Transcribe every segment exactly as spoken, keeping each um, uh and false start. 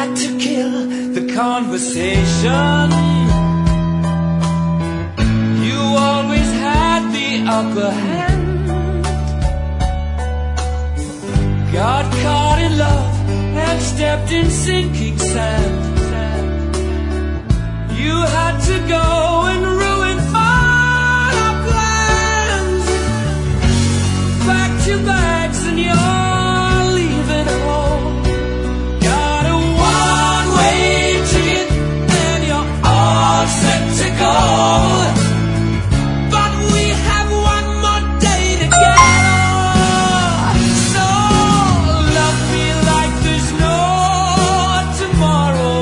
had to kill the conversation. You always had the upper hand. Got caught in love and stepped in sinking sand. You had to go and ruin all our plans. Packed your bags and you're leaving home. Got a one-way ticket and you're all set to go. But we have one more day together. So love me like there's no tomorrow.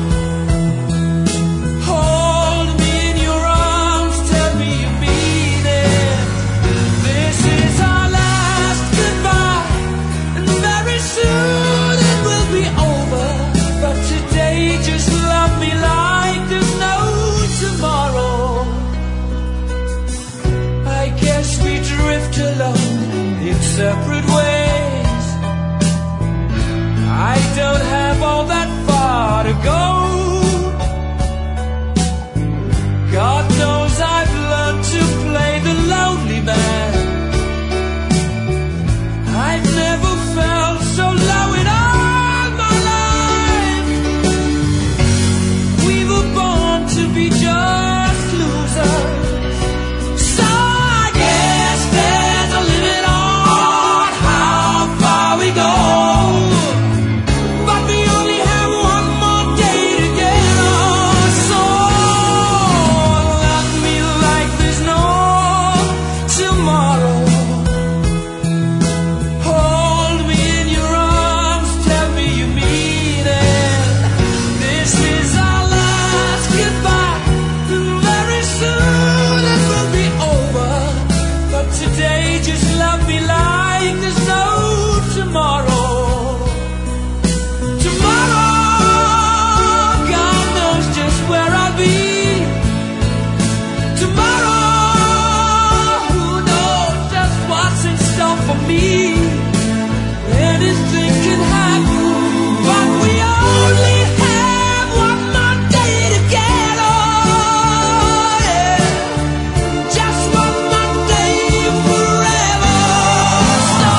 Hold me in your arms, tell me you mean it. This is our last goodbye, and very soon it will be over. But today just love me like there's no tomorrow. I guess we drift alone in separate ways. I don't have all that far to go. God knows I've learned to play the lonely man. I've never felt so low in all my life. We were born to be just losers. So I guess there's a limit on how far we go. But we only have one more day together. So love me like there's no tomorrow. Hold me in your arms, tell me you mean it. This is our last goodbye, and very soon it will be over. But today just love me like there's no tomorrow. Tomorrow, God knows just where I'll be. Tomorrow, who knows just what's in store for me. Anything can happen, but we only have one more day together. Yeah. Just one more day forever. So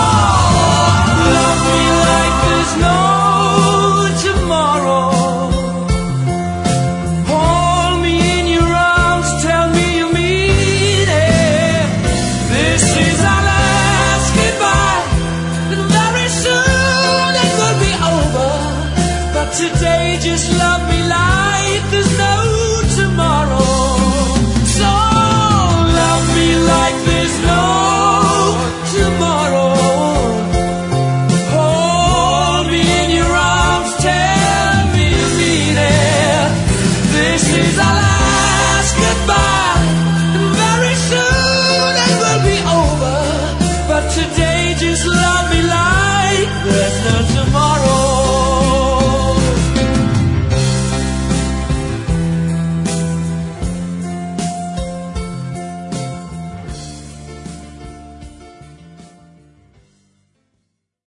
love me like there's no tomorrow. Hold me in your arms, tell me you mean it. This is our last goodbye, and very soon it will be over. But today just love me